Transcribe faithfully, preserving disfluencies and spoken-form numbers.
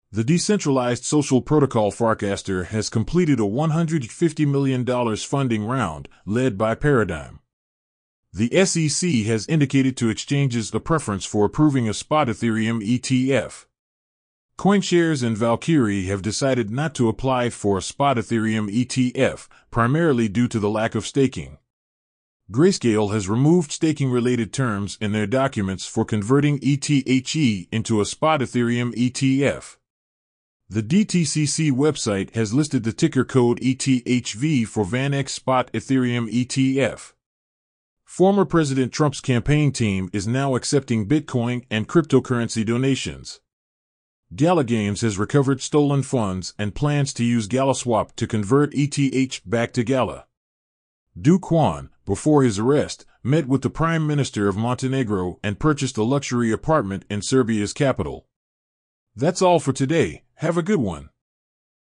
The decentralized social protocol Farcaster has completed a one hundred fifty million dollars funding round, led by Paradigm. The S E C has indicated to exchanges a preference for approving a spot Ethereum E T F. CoinShares and Valkyrie have decided not to apply for a spot Ethereum E T F, primarily due to the lack of staking. Grayscale has removed staking-related terms in their documents for converting E T H E into a spot Ethereum E T F. The D T C C website has listed the ticker code E T H V for VanEck spot Ethereum E T F. Former President Trump's campaign team is now accepting Bitcoin and cryptocurrency donations. Gala Games has recovered stolen funds and plans to use GalaSwap to convert E T H back to Gala. Do Kwon, before his arrest, met with the Prime Minister of Montenegro and purchased a luxury apartment in Serbia's capital. That's all for today. Have a good one.